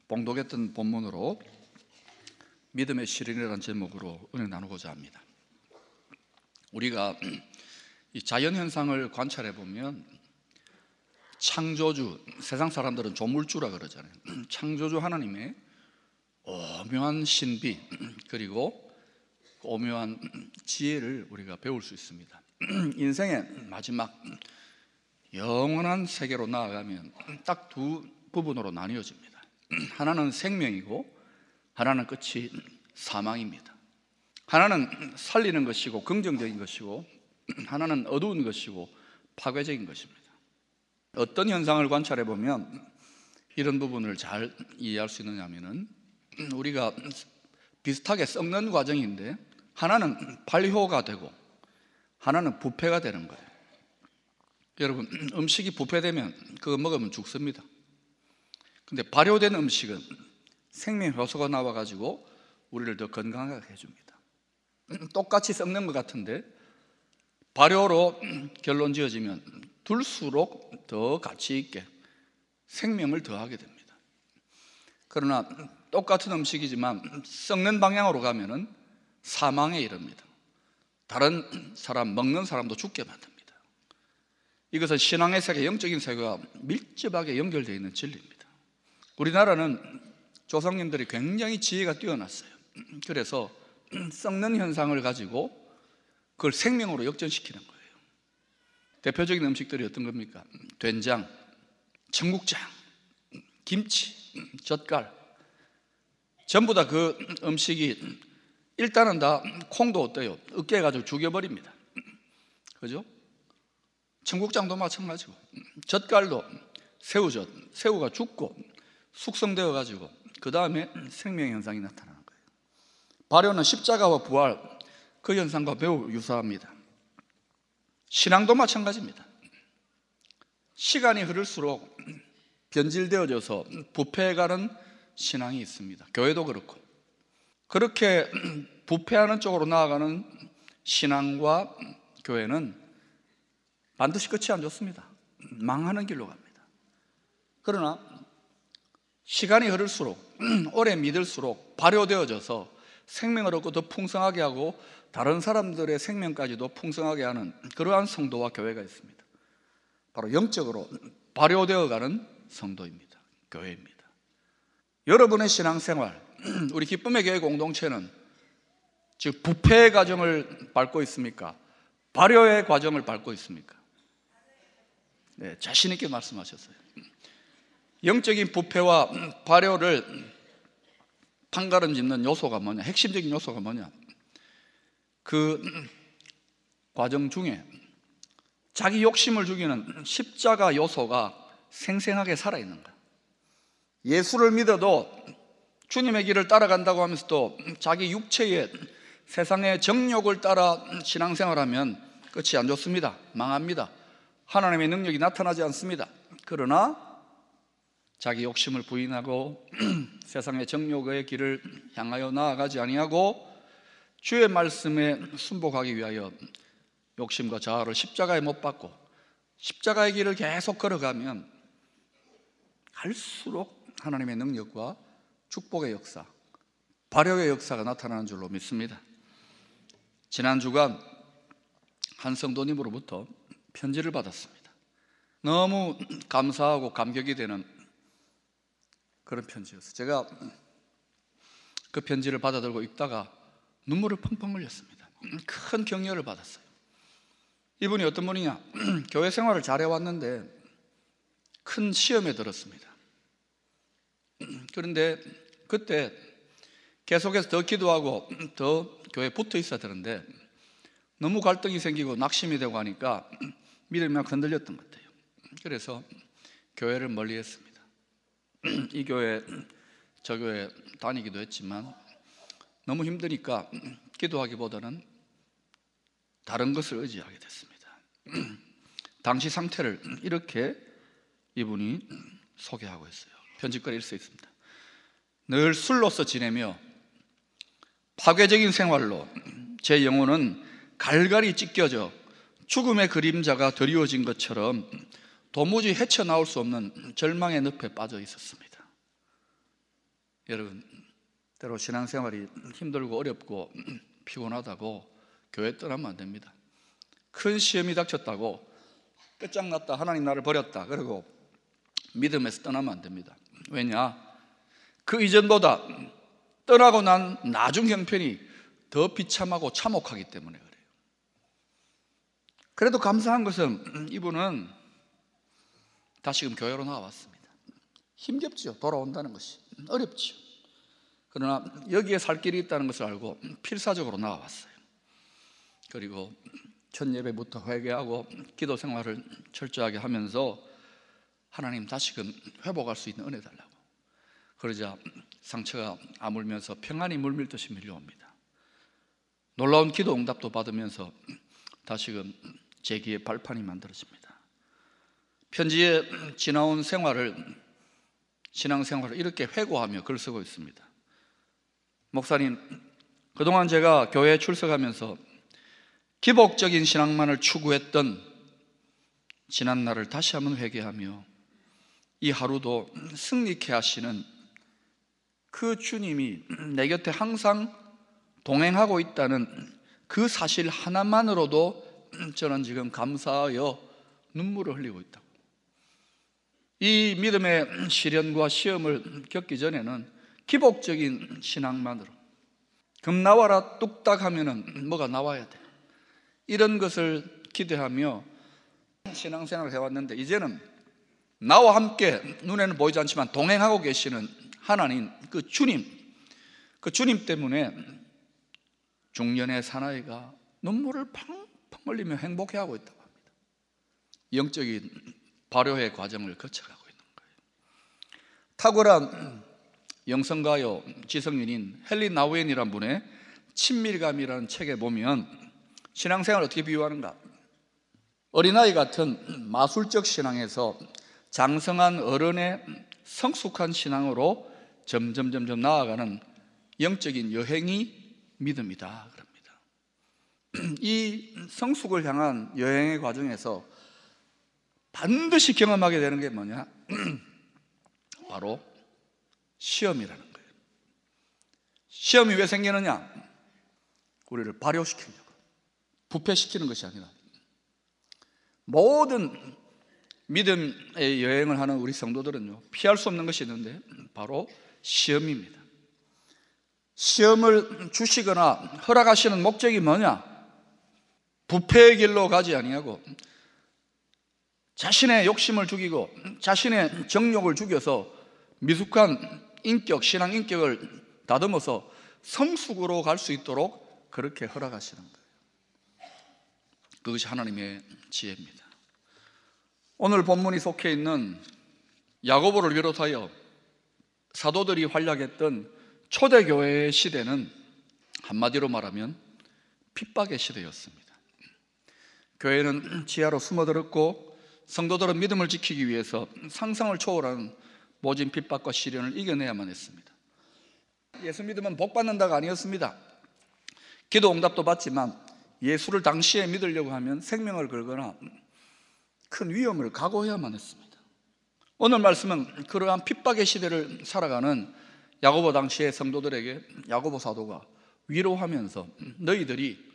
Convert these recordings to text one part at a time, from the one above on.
봉독했던 본문으로 믿음의 실현이라는 제목으로 은혜 나누고자 합니다. 우리가 이 자연현상을 관찰해 보면 창조주, 세상 사람들은 조물주라 그러잖아요. 창조주 하나님의 오묘한 신비 그리고 오묘한 지혜를 우리가 배울 수 있습니다. 인생의 마지막 영원한 세계로 나아가면 딱 두 부분으로 나뉘어집니다. 하나는 생명이고 하나는 끝이 사망입니다. 하나는 살리는 것이고 긍정적인 것이고 하나는 어두운 것이고 파괴적인 것입니다. 어떤 현상을 관찰해 보면 이런 부분을 잘 이해할 수 있느냐 하면은 우리가 비슷하게 썩는 과정인데 하나는 발효가 되고 하나는 부패가 되는 거예요. 여러분, 음식이 부패되면 그거 먹으면 죽습니다. 근데 발효된 음식은 생명 효소가 나와가지고 우리를 더 건강하게 해줍니다. 똑같이 썩는 것 같은데 발효로 결론 지어지면 둘수록 더 가치 있게 생명을 더하게 됩니다. 그러나 똑같은 음식이지만 썩는 방향으로 가면은 사망에 이릅니다. 다른 사람, 먹는 사람도 죽게 만듭니다. 이것은 신앙의 세계, 영적인 세계와 밀접하게 연결되어 있는 진리입니다. 우리나라는 조상님들이 굉장히 지혜가 뛰어났어요. 그래서 썩는 현상을 가지고 그걸 생명으로 역전시키는 거예요. 대표적인 음식들이 어떤 겁니까? 된장, 청국장, 김치, 젓갈, 전부 다 그 음식이 일단은 다 콩도 어때요? 으깨가지고 죽여버립니다. 그죠? 청국장도 마찬가지고 젓갈도 새우젓, 새우가 죽고 숙성되어 가지고 그 다음에 생명 현상이 나타나는 거예요. 발효는 십자가와 부활, 그 현상과 매우 유사합니다. 신앙도 마찬가지입니다. 시간이 흐를수록 변질되어져서 부패해가는 신앙이 있습니다. 교회도 그렇고 그렇게 부패하는 쪽으로 나아가는 신앙과 교회는 반드시 끝이 안 좋습니다. 망하는 길로 갑니다. 그러나 시간이 흐를수록 오래 믿을수록 발효되어져서 생명을 얻고 더 풍성하게 하고 다른 사람들의 생명까지도 풍성하게 하는 그러한 성도와 교회가 있습니다. 바로 영적으로 발효되어가는 성도입니다. 교회입니다. 여러분의 신앙생활, 우리 기쁨의 교회 공동체는 즉 부패의 과정을 밟고 있습니까? 발효의 과정을 밟고 있습니까? 네, 자신 있게 말씀하셨어요. 영적인 부패와 발효를 판가름 짓는 요소가 뭐냐? 핵심적인 요소가 뭐냐? 그 과정 중에 자기 욕심을 죽이는 십자가 요소가 생생하게 살아있는 거야. 예수를 믿어도 주님의 길을 따라간다고 하면서도 자기 육체의 세상의 정욕을 따라 신앙생활하면 끝이 안 좋습니다. 망합니다. 하나님의 능력이 나타나지 않습니다. 그러나 자기 욕심을 부인하고 세상의 정욕의 길을 향하여 나아가지 아니하고 주의 말씀에 순복하기 위하여 욕심과 자아를 십자가에 못 박고 십자가의 길을 계속 걸어가면 갈수록 하나님의 능력과 축복의 역사, 발효의 역사가 나타나는 줄로 믿습니다. 지난 주간 한 성도님으로부터 편지를 받았습니다. 너무 감사하고 감격이 되는 그런 편지였어요. 제가 그 편지를 받아들고 읽다가 눈물을 펑펑 흘렸습니다. 큰 격려를 받았어요. 이분이 어떤 분이냐? 교회 생활을 잘해왔는데 큰 시험에 들었습니다. 그런데 그때 계속해서 더 기도하고 더 교회에 붙어 있어야 되는데 너무 갈등이 생기고 낙심이 되고 하니까 믿음이 막 흔들렸던 것 같아요. 그래서 교회를 멀리했습니다. 이 교회 저 교회 다니기도 했지만 너무 힘드니까 기도하기보다는 다른 것을 의지하게 됐습니다. 당시 상태를 이렇게 이분이 소개하고 있어요. 편집글에 이럴 수 있습니다. 늘 술로서 지내며 파괴적인 생활로 제 영혼은 갈갈이 찢겨져 죽음의 그림자가 드리워진 것처럼 도무지 헤쳐나올 수 없는 절망의 늪에 빠져 있었습니다. 여러분, 때로 신앙생활이 힘들고 어렵고 피곤하다고 교회 떠나면 안 됩니다. 큰 시험이 닥쳤다고 끝장났다, 하나님 나를 버렸다 그러고 믿음에서 떠나면 안 됩니다. 왜냐? 그 이전보다 떠나고 난 나중 형편이 더 비참하고 참혹하기 때문에 그래요. 그래도 감사한 것은 이분은 다시금 교회로 나와왔습니다. 힘겹죠. 돌아온다는 것이 어렵죠. 그러나 여기에 살 길이 있다는 것을 알고 필사적으로 나와왔어요. 그리고 첫 예배부터 회개하고 기도 생활을 철저하게 하면서 하나님 다시금 회복할 수 있는 은혜 달라고. 그러자 상처가 아물면서 평안이 물밀듯이 밀려옵니다. 놀라운 기도 응답도 받으면서 다시금 재기의 발판이 만들어집니다. 편지에 지나온 신앙생활을 이렇게 회고하며 글 쓰고 있습니다. 목사님, 그동안 제가 교회에 출석하면서 기복적인 신앙만을 추구했던 지난날을 다시 한번 회개하며 이 하루도 승리케 하시는 그 주님이 내 곁에 항상 동행하고 있다는 그 사실 하나만으로도 저는 지금 감사하여 눈물을 흘리고 있다고. 이 믿음의 시련과 시험을 겪기 전에는 기복적인 신앙만으로 금 나와라 뚝딱 하면은 뭐가 나와야 돼. 이런 것을 기대하며 신앙생활을 해왔는데 이제는 나와 함께 눈에는 보이지 않지만 동행하고 계시는 하나님, 그 주님 때문에 중년의 사나이가 눈물을 팡팡 흘리며 행복해하고 있다고 합니다. 영적인 발효의 과정을 거쳐가고 있는 거예요. 탁월한 영성가요 지성인인 헨리 나우엔이라는 분의 친밀감이라는 책에 보면 신앙생활을 어떻게 비유하는가? 어린아이 같은 마술적 신앙에서 장성한 어른의 성숙한 신앙으로 점점 나아가는 영적인 여행이 믿음이다 그럽니다. 이 성숙을 향한 여행의 과정에서 반드시 경험하게 되는 게 뭐냐? 바로 시험이라는 거예요. 시험이 왜 생기느냐? 우리를 발효시키려고, 부패시키는 것이 아니라 모든 믿음의 여행을 하는 우리 성도들은요, 피할 수 없는 것이 있는데 바로 시험입니다. 시험을 주시거나 허락하시는 목적이 뭐냐? 부패의 길로 가지 아니하고 자신의 욕심을 죽이고 자신의 정욕을 죽여서 미숙한 인격, 신앙 인격을 다듬어서 성숙으로 갈 수 있도록 그렇게 허락하시는 거예요. 그것이 하나님의 지혜입니다. 오늘 본문이 속해 있는 야고보를 비롯하여 사도들이 활약했던 초대교회의 시대는 한마디로 말하면 핍박의 시대였습니다. 교회는 지하로 숨어들었고 성도들은 믿음을 지키기 위해서 상상을 초월하는 모진 핍박과 시련을 이겨내야만 했습니다. 예수 믿으면 복 받는다가 아니었습니다. 기도 응답도 받지만 예수를 당시에 믿으려고 하면 생명을 걸거나 큰 위험을 각오해야만 했습니다. 오늘 말씀은 그러한 핍박의 시대를 살아가는 야고보 당시의 성도들에게 야고보 사도가 위로하면서 너희들이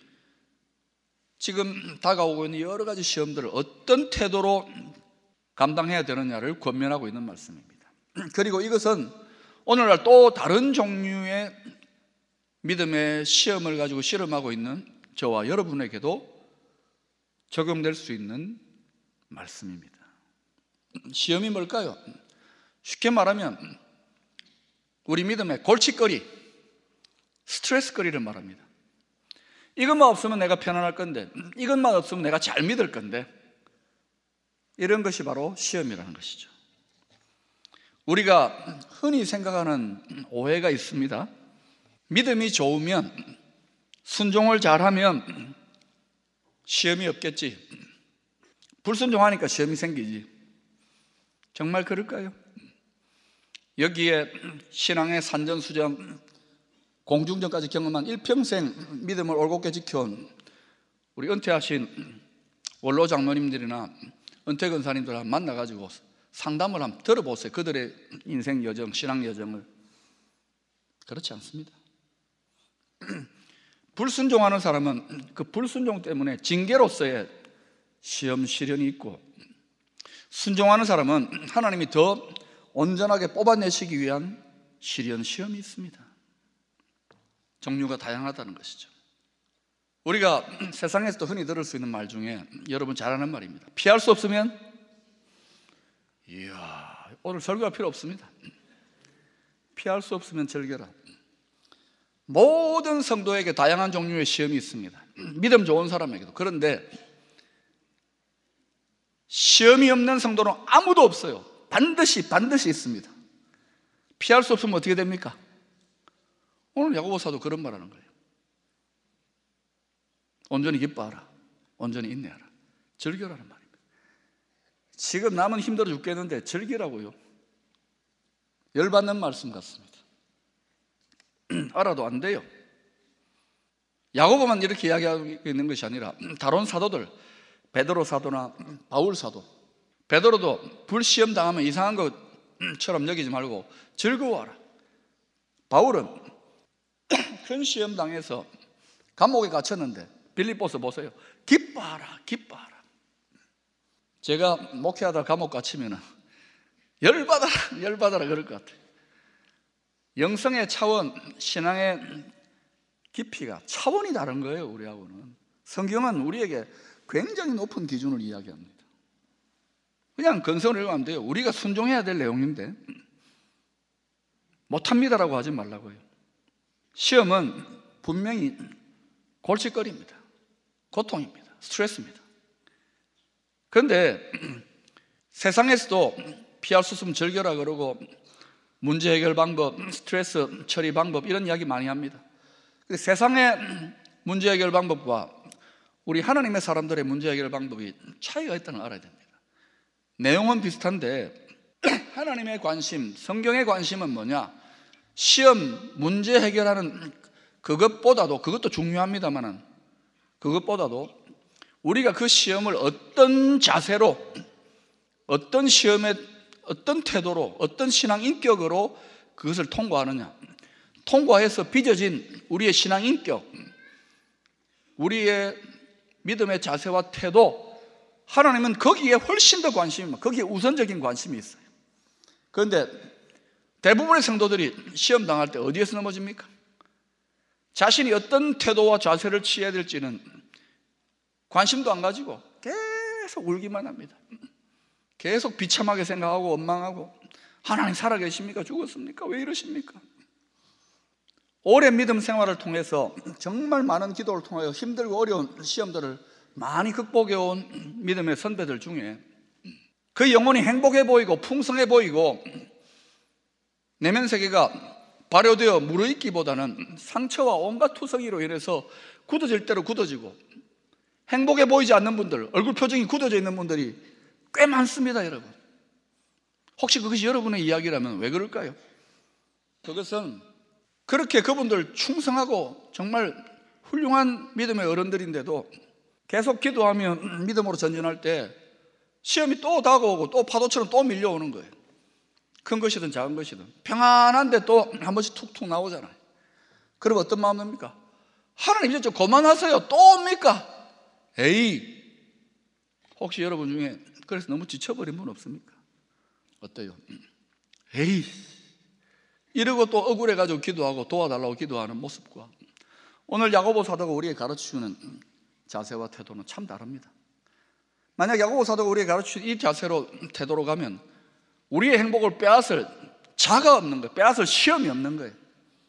지금 다가오고 있는 여러 가지 시험들을 어떤 태도로 감당해야 되느냐를 권면하고 있는 말씀입니다. 그리고 이것은 오늘날 또 다른 종류의 믿음의 시험을 가지고 실험하고 있는 저와 여러분에게도 적용될 수 있는 말씀입니다. 시험이 뭘까요? 쉽게 말하면 우리 믿음의 골칫거리, 스트레스거리를 말합니다. 이것만 없으면 내가 편안할 건데, 이것만 없으면 내가 잘 믿을 건데, 이런 것이 바로 시험이라는 것이죠. 우리가 흔히 생각하는 오해가 있습니다. 믿음이 좋으면, 순종을 잘하면 시험이 없겠지. 불순종하니까 시험이 생기지. 정말 그럴까요? 여기에 신앙의 산전수전, 공중전까지 경험한 일평생 믿음을 올곧게 지켜온 우리 은퇴하신 원로 장로님들이나 은퇴 권사님들 만나가지고 상담을 한번 들어보세요. 그들의 인생 여정, 신앙 여정을. 그렇지 않습니다. 불순종하는 사람은 그 불순종 때문에 징계로서의 시험 시련이 있고, 순종하는 사람은 하나님이 더 온전하게 뽑아내시기 위한 시련 시험이 있습니다. 종류가 다양하다는 것이죠. 우리가 세상에서도 흔히 들을 수 있는 말 중에 여러분 잘 아는 말입니다. 피할 수 없으면, 이야, 오늘 설교할 필요 없습니다. 피할 수 없으면 즐겨라. 모든 성도에게 다양한 종류의 시험이 있습니다. 믿음 좋은 사람에게도. 그런데 시험이 없는 성도는 아무도 없어요. 반드시 있습니다. 피할 수 없으면 어떻게 됩니까? 오늘 야고보 사도 그런 말 하는 거예요. 온전히 기뻐하라, 온전히 인내하라, 즐겨라는 말입니다. 지금 남은 힘들어 죽겠는데 즐기라고요. 열받는 말씀 같습니다. 알아도 안 돼요. 야고보만 이렇게 이야기하고 있는 것이 아니라 다른 사도들, 베드로 사도나 바울 사도, 베드로도 불시험 당하면 이상한 것처럼 여기지 말고 즐거워하라. 바울은 큰 시험 당해서 감옥에 갇혔는데 빌립보서 보세요. 기뻐하라, 기뻐하라. 제가 목회하다 감옥 갇히면 열받아라 그럴 것 같아요. 영성의 차원, 신앙의 깊이가 차원이 다른 거예요. 우리하고는. 성경은 우리에게 굉장히 높은 기준을 이야기합니다. 그냥 건성을 읽으면 안 돼요. 우리가 순종해야 될 내용인데 못합니다라고 하지 말라고요. 시험은 분명히 골칫거리입니다. 고통입니다. 스트레스입니다. 그런데 세상에서도 피할 수 없으면 즐겨라 그러고 문제 해결 방법, 스트레스 처리 방법 이런 이야기 많이 합니다. 세상의 문제 해결 방법과 우리 하나님의 사람들의 문제 해결 방법이 차이가 있다는 걸 알아야 됩니다. 내용은 비슷한데 하나님의 관심, 성경의 관심은 뭐냐? 시험, 문제 해결하는 그것보다도, 그것도 중요합니다만은 그것보다도 우리가 그 시험을 어떤 자세로, 어떤 시험에, 어떤 태도로, 어떤 신앙 인격으로 그것을 통과하느냐, 통과해서 빚어진 우리의 신앙 인격, 우리의 믿음의 자세와 태도, 하나님은 거기에 훨씬 더 관심이, 거기에 우선적인 관심이 있어요. 그런데 대부분의 성도들이 시험 당할 때 어디에서 넘어집니까? 자신이 어떤 태도와 자세를 취해야 될지는 관심도 안 가지고 계속 울기만 합니다. 계속 비참하게 생각하고 원망하고, 하나님 살아계십니까? 죽었습니까? 왜 이러십니까? 오랜 믿음 생활을 통해서 정말 많은 기도를 통하여 힘들고 어려운 시험들을 많이 극복해온 믿음의 선배들 중에 그 영혼이 행복해 보이고 풍성해 보이고 내면 세계가 발효되어 무르익기보다는 상처와 온갖 투성이로 인해서 굳어질 대로 굳어지고 행복해 보이지 않는 분들, 얼굴 표정이 굳어져 있는 분들이 꽤 많습니다. 여러분, 혹시 그것이 여러분의 이야기라면 왜 그럴까요? 그것은 그렇게 그분들 충성하고 정말 훌륭한 믿음의 어른들인데도 계속 기도하면 믿음으로 전진할 때 시험이 또 다가오고 또 파도처럼 또 밀려오는 거예요. 큰 것이든 작은 것이든 평안한데 또 한 번씩 툭툭 나오잖아요. 그럼 어떤 마음 듭니까? 하나님 이제 좀 그만하세요. 또 옵니까? 에이, 혹시 여러분 중에 그래서 너무 지쳐버린 분 없습니까? 어때요? 에이, 이러고 또 억울해가지고 기도하고 도와달라고 기도하는 모습과 오늘 야고보 사도가 우리에게 가르쳐주는 자세와 태도는 참 다릅니다. 만약 야고보 사도가 우리에게 가르쳐준 이 자세로 태도로 가면 우리의 행복을 빼앗을 자가 없는 거예요. 빼앗을 시험이 없는 거예요.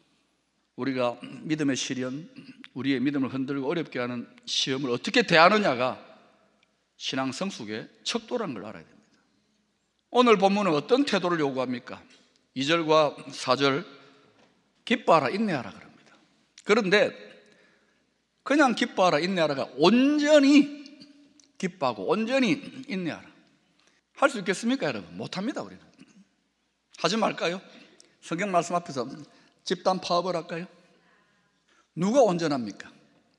우리가 믿음의 시련, 우리의 믿음을 흔들고 어렵게 하는 시험을 어떻게 대하느냐가 신앙 성숙의 척도라는 걸 알아야 됩니다. 오늘 본문은 어떤 태도를 요구합니까? 2절과 4절, 기뻐하라 인내하라 그럽니다. 그런데 그냥 기뻐하라 인내하라가 온전히 기뻐하고 온전히 인내하라, 할 수 있겠습니까 여러분? 못합니다. 우리는 하지 말까요? 성경 말씀 앞에서 집단 파업을 할까요? 누가 온전합니까?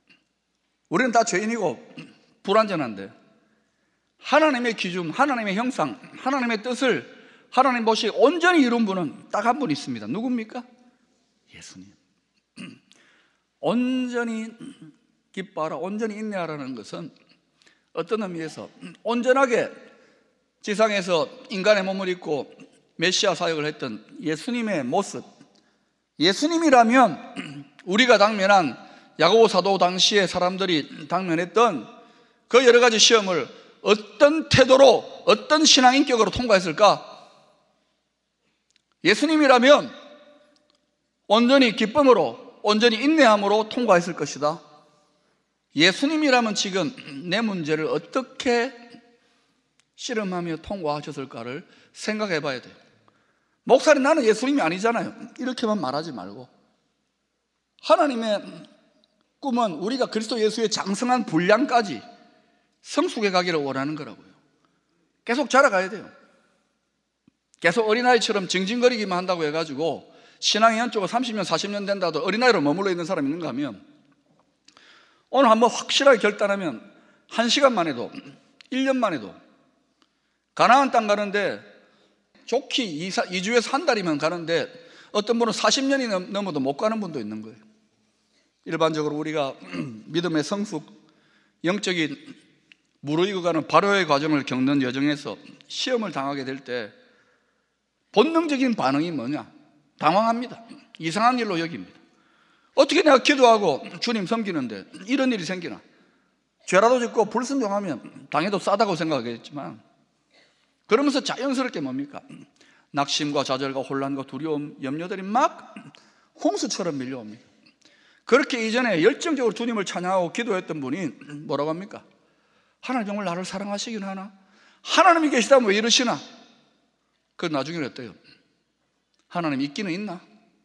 우리는 다 죄인이고 불완전한데 하나님의 기준, 하나님의 형상, 하나님의 뜻을 하나님 보시기에 온전히 이룬 분은 딱 한 분 있습니다. 누굽니까? 예수님. 온전히 기뻐하라, 온전히 인내하라는 것은 어떤 의미에서 온전하게 지상에서 인간의 몸을 입고 메시아 사역을 했던 예수님의 모습, 예수님이라면 우리가 당면한 야고보 사도 당시에 사람들이 당면했던 그 여러 가지 시험을 어떤 태도로, 어떤 신앙 인격으로 통과했을까? 예수님이라면 온전히 기쁨으로, 온전히 인내함으로 통과했을 것이다. 예수님이라면 지금 내 문제를 어떻게 씨름하며 통과하셨을까를 생각해 봐야 돼요. 목사님, 나는 예수님이 아니잖아요. 이렇게만 말하지 말고, 하나님의 꿈은 우리가 그리스도 예수의 장성한 분량까지 성숙해 가기를 원하는 거라고요. 계속 자라가야 돼요. 계속 어린아이처럼 징징거리기만 한다고 해가지고 신앙의 연초가 30년, 40년 된다도 어린아이로 머물러 있는 사람이 있는가 하면, 오늘 한번 확실하게 결단하면 1시간만 해도, 1년만 해도 가나안 땅 가는데 좋게 2주에서 한 달이면 가는데 어떤 분은 40년이 넘어도 못 가는 분도 있는 거예요. 일반적으로 우리가 믿음의 성숙, 영적인 무르익어가는 발효의 과정을 겪는 여정에서 시험을 당하게 될 때 본능적인 반응이 뭐냐? 당황합니다. 이상한 일로 여깁니다. 어떻게 내가 기도하고 주님 섬기는데 이런 일이 생기나? 죄라도 짓고 불순종하면 당해도 싸다고 생각하겠지만, 그러면서 자연스럽게 뭡니까? 낙심과 좌절과 혼란과 두려움, 염려들이 막 홍수처럼 밀려옵니다. 그렇게 이전에 열정적으로 주님을 찬양하고 기도했던 분이 뭐라고 합니까? 하나님 정말 나를 사랑하시긴 하나? 하나님이 계시다면 왜 이러시나? 그 나중에 어때요? 하나님 있기는 있나?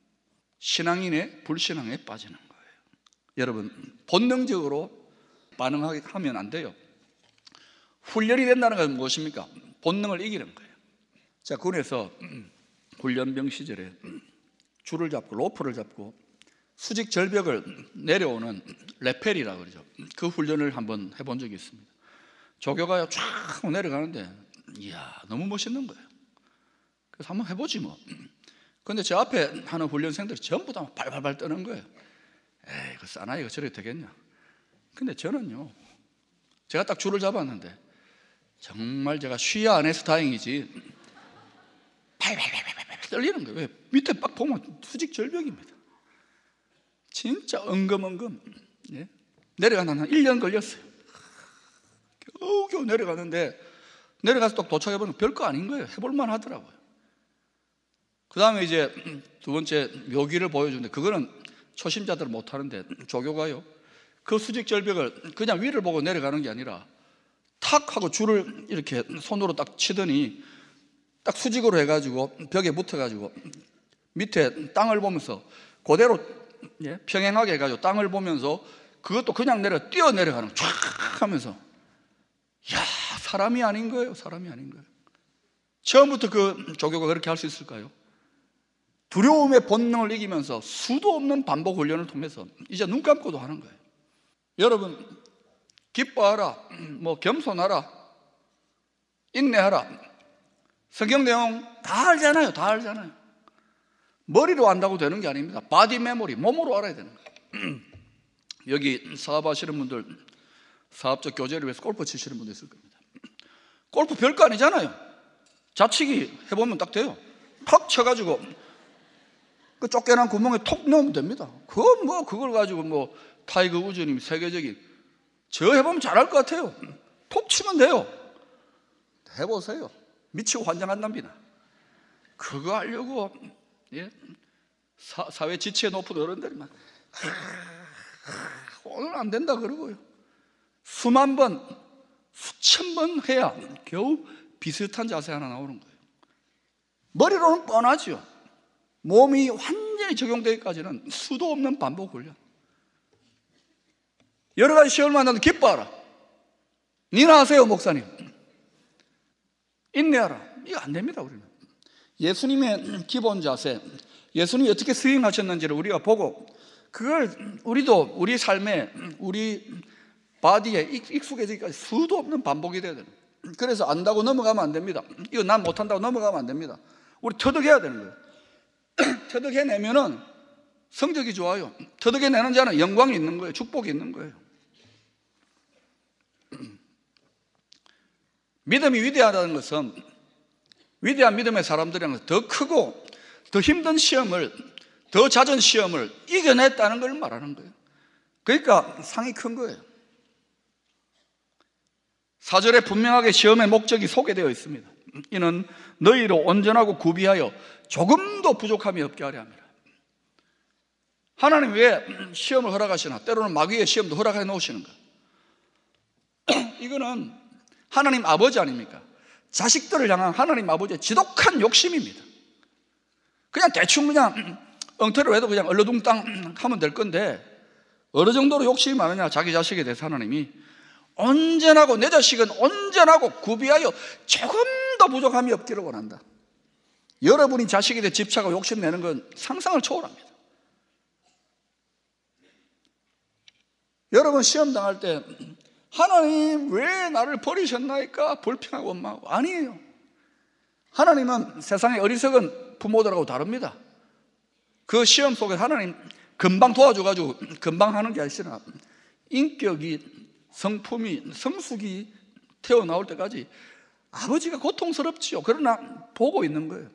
신앙인의 불신앙에 빠지는 거예요. 여러분, 본능적으로 반응하면 안 돼요. 훈련이 된다는 건 무엇입니까? 본능을 이기는 거예요. 자, 군에서 훈련병 시절에 줄을 잡고 로프를 잡고 수직 절벽을 내려오는 레펠이라고 그러죠. 그 훈련을 한번 해본 적이 있습니다. 조교가 쫙 내려가는데 이야, 너무 멋있는 거예요. 그래서 한번 해보지 뭐. 근데 제 앞에 하는 훈련생들이 전부 다 발발발 떠는 거예요. 에이, 그 사나이가 저렇게 되겠냐. 근데 저는요, 제가 딱 줄을 잡았는데 정말 제가 쉬야 안 해서 다행이지 발발발발 떨리는 거예요. 왜? 밑에 딱 보면 수직 절벽입니다. 진짜 엉금엉금. 예? 내려가는 한 1년 걸렸어요. 겨우겨우 내려가는데, 내려가서 또 도착해보면 별거 아닌 거예요. 해볼만 하더라고요. 그 다음에 이제 두 번째 묘기를 보여주는데, 그거는 초심자들은 못하는데, 조교가요, 그 수직 절벽을 그냥 위를 보고 내려가는 게 아니라 탁 하고 줄을 이렇게 손으로 딱 치더니 딱 수직으로 해가지고 벽에 붙어가지고 밑에 땅을 보면서 그대로, 예, 평행하게 해가지고 땅을 보면서 그것도 그냥 뛰어 내려가는 거 쫙 하면서, 야, 사람이 아닌 거예요. 사람이 아닌 거예요. 처음부터 그 조교가 그렇게 할 수 있을까요? 두려움의 본능을 이기면서 수도 없는 반복 훈련을 통해서 이제 눈 감고도 하는 거예요. 여러분, 기뻐하라, 뭐 겸손하라, 인내하라, 성경 내용 다 알잖아요. 다 알잖아요. 머리로 안다고 되는 게 아닙니다. 바디 메모리, 몸으로 알아야 되는 거예요. 여기 사업하시는 분들, 사업적 교제를 위해서 골프 치시는 분도 있을 겁니다. 골프 별거 아니잖아요. 좌치기 해보면 딱 돼요. 턱 쳐가지고 그 쫓겨난 구멍에 톡 넣으면 됩니다. 그걸 가지고 타이거 우즈님 세계적인, 저 해보면 잘할 것 같아요. 톡 치면 돼요. 해보세요. 미치고 환장한답니다. 그거 하려고, 예? 사회 지치에 높은 어른들이 막 오늘 안 된다 그러고요. 수만 번, 수천 번 해야 겨우 비슷한 자세 하나 나오는 거예요. 머리로는 뻔하죠. 몸이 완전히 적용되기까지는 수도 없는 반복 훈련. 여러 가지 시험을 만나도 기뻐하라. 니나 하세요, 목사님. 인내하라. 이거 안 됩니다, 우리는. 예수님의 기본 자세, 예수님이 어떻게 스윙하셨는지를 우리가 보고, 그걸 우리도 우리 삶에, 우리 바디에 익숙해지기까지 수도 없는 반복이 돼야 되는 거예요. 그래서 안다고 넘어가면 안 됩니다. 이거 난 못한다고 넘어가면 안 됩니다. 우리 터득해야 되는 거예요. 터득해내면은 성적이 좋아요. 터득해내는 자는 영광이 있는 거예요. 축복이 있는 거예요. 믿음이 위대하다는 것은 위대한 믿음의 사람들이랑 더 크고 더 힘든 시험을, 더 잦은 시험을 이겨냈다는 걸 말하는 거예요. 그러니까 상이 큰 거예요. 4절에 분명하게 시험의 목적이 소개되어 있습니다. 이는 너희로 온전하고 구비하여 조금도 부족함이 없게 하려 합니다. 하나님 왜 시험을 허락하시나? 때로는 마귀의 시험도 허락해 놓으시는 거예요. 이거는 하나님 아버지 아닙니까? 자식들을 향한 하나님 아버지의 지독한 욕심입니다. 그냥 대충 그냥 엉터리로 해도 그냥 얼러둥땅 하면 될 건데, 어느 정도로 욕심이 많으냐? 자기 자식에 대해서 하나님이 온전하고, 내 자식은 온전하고 구비하여 조금도 부족함이 없기를 원한다. 여러분이 자식에 대해 집착하고 욕심내는 건 상상을 초월합니다. 여러분 시험 당할 때 하나님 왜 나를 버리셨나이까 불평하고 원망하고, 아니에요. 하나님은 세상의 어리석은 부모들하고 다릅니다. 그 시험 속에 하나님 금방 도와줘가지고 금방 하는 게 아니라 인격이, 성품이, 성숙이 태어나올 때까지 아버지가 고통스럽지요. 그러나 보고 있는 거예요.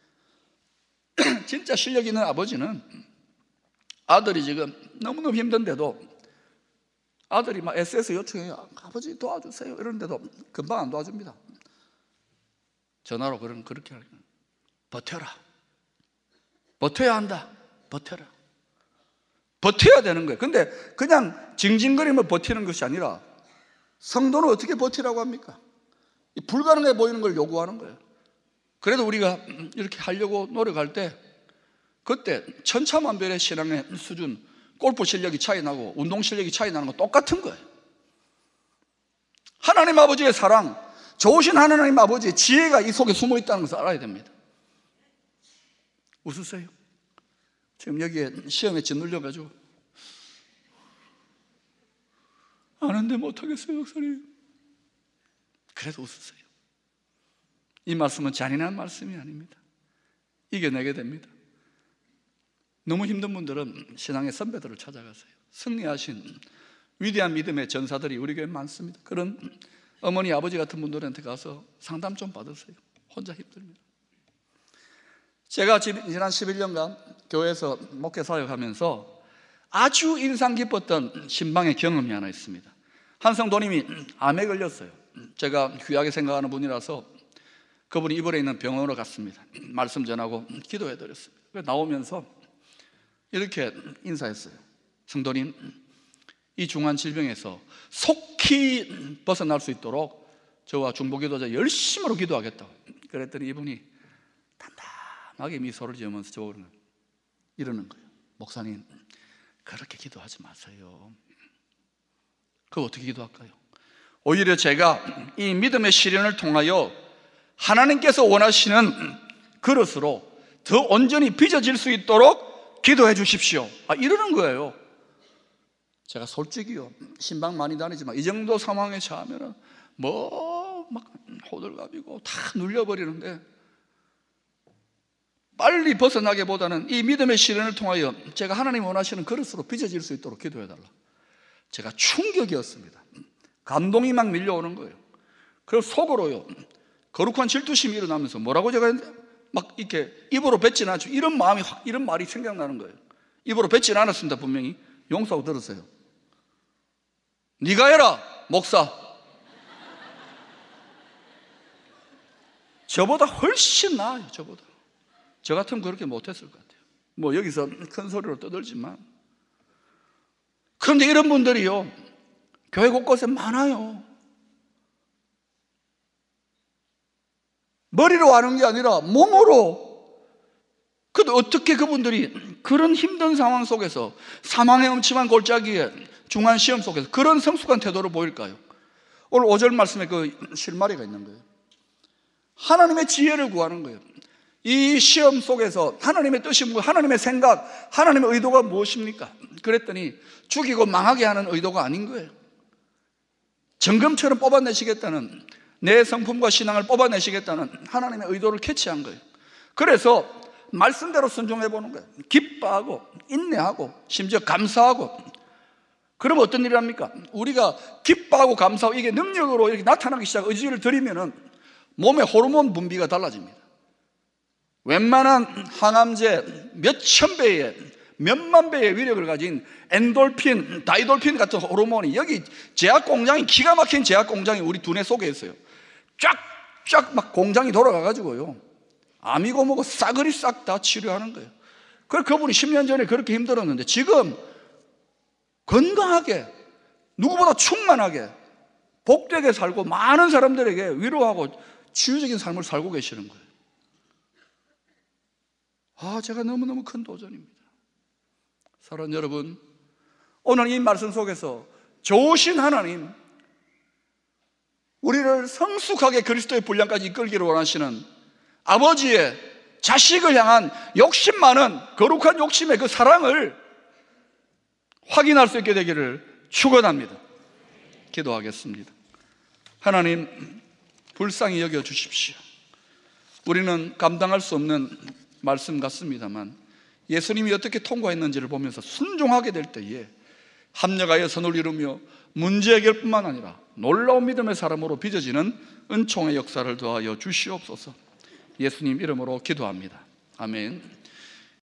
진짜 실력 있는 아버지는 아들이 지금 너무너무 힘든데도 아들이 막 SS 요청해요. 아버지 도와주세요 이러는데도 금방 안 도와줍니다. 전화로 그렇게 하는 거예요. 버텨라. 버텨야 한다. 버텨라. 버텨야 되는 거예요. 근데 그냥 징징거리며 버티는 것이 아니라 성도는 어떻게 버티라고 합니까? 불가능해 보이는 걸 요구하는 거예요. 그래도 우리가 이렇게 하려고 노력할 때 그때 천차만별의 신앙의 수준, 골프 실력이 차이 나고 운동 실력이 차이 나는 거 똑같은 거예요. 하나님 아버지의 사랑, 좋으신 하나님 아버지의 지혜가 이 속에 숨어 있다는 것을 알아야 됩니다. 웃으세요. 지금 여기에 시험에 짓눌려가지고 아는데 못하겠어요, 목사님. 그래도 웃으세요. 이 말씀은 잔인한 말씀이 아닙니다. 이겨내게 됩니다. 너무 힘든 분들은 신앙의 선배들을 찾아가세요. 승리하신 위대한 믿음의 전사들이 우리 교회에 많습니다. 그런 어머니, 아버지 같은 분들한테 가서 상담 좀 받으세요. 혼자 힘듭니다. 제가 지난 11년간 교회에서 목회 사역하면서 아주 인상 깊었던 신방의 경험이 하나 있습니다. 한 성도님이 암에 걸렸어요. 제가 귀하게 생각하는 분이라서 그분이 이번에 있는 병원으로 갔습니다. 말씀 전하고 기도해 드렸습니다. 나오면서 이렇게 인사했어요. 성도님, 이 중한 질병에서 속히 벗어날 수 있도록 저와 중보기도자 열심으로 기도하겠다고. 그랬더니 이분이 단단하게 미소를 지으면서 저를 이러는 거예요. 목사님, 그렇게 기도하지 마세요. 그거 어떻게 기도할까요? 오히려 제가 이 믿음의 시련을 통하여 하나님께서 원하시는 그릇으로 더 온전히 빚어질 수 있도록 기도해 주십시오. 이러는 거예요. 제가 솔직히요, 신방 많이 다니지만 이 정도 상황에 처하면 막 호들갑이고 다 눌려버리는데, 빨리 벗어나기보다는 이 믿음의 시련을 통하여 제가 하나님 원하시는 그릇으로 빚어질 수 있도록 기도해달라. 제가 충격이었습니다. 감동이 막 밀려오는 거예요. 그래서 속으로요, 거룩한 질투심이 일어나면서 뭐라고 제가 했는데, 막 이렇게 입으로 뱉지는 않죠. 이런 말이 생각나는 거예요. 입으로 뱉지는 않았습니다. 분명히 용서하고 들었어요. 네가 해라, 목사. 저보다 훨씬 나아요. 저보다. 저 같으면 그렇게 못했을 것 같아요. 뭐 여기서 큰 소리로 떠들지만. 그런데 이런 분들이요, 교회 곳곳에 많아요. 머리로 아는 게 아니라 몸으로. 근데 어떻게 그분들이 그런 힘든 상황 속에서, 사망의 엄침한 골짜기에 중한 시험 속에서 그런 성숙한 태도를 보일까요? 오늘 5절 말씀에 그 실마리가 있는 거예요. 하나님의 지혜를 구하는 거예요. 이 시험 속에서 하나님의 뜻이 뭐고, 하나님의 생각, 하나님의 의도가 무엇입니까? 그랬더니 죽이고 망하게 하는 의도가 아닌 거예요. 정금처럼 뽑아내시겠다는, 내 성품과 신앙을 뽑아내시겠다는 하나님의 의도를 캐치한 거예요. 그래서 말씀대로 순종해 보는 거예요. 기뻐하고 인내하고 심지어 감사하고. 그러면 어떤 일이 합니까? 우리가 기뻐하고 감사하고 이게 능력으로 이렇게 나타나기 시작, 의지를 들이면은 몸의 호르몬 분비가 달라집니다. 웬만한 항암제 몇천 배의 몇만 배의 위력을 가진 엔돌핀, 다이돌핀 같은 호르몬이, 여기 제약 공장이, 기가 막힌 제약 공장이 우리 두뇌 속에 있어요. 쫙쫙 막 공장이 돌아가가지고요, 암이고 뭐고 싸그리 싹 다 치료하는 거예요. 그래서 그분이 10년 전에 그렇게 힘들었는데 지금 건강하게, 누구보다 충만하게, 복되게 살고 많은 사람들에게 위로하고 치유적인 삶을 살고 계시는 거예요. 제가 너무너무 큰 도전입니다. 사랑하는 여러분, 오늘 이 말씀 속에서 좋으신 하나님, 우리를 성숙하게 그리스도의 분량까지 이끌기를 원하시는 아버지의 자식을 향한 욕심 많은 거룩한 욕심의 그 사랑을 확인할 수 있게 되기를 축원합니다. 기도하겠습니다. 하나님, 불쌍히 여겨 주십시오. 우리는 감당할 수 없는 말씀 같습니다만 예수님이 어떻게 통과했는지를 보면서 순종하게 될 때에 합력하여 선을 이루며 문제 해결뿐만 아니라 놀라운 믿음의 사람으로 빚어지는 은총의 역사를 더하여 주시옵소서. 예수님 이름으로 기도합니다. 아멘.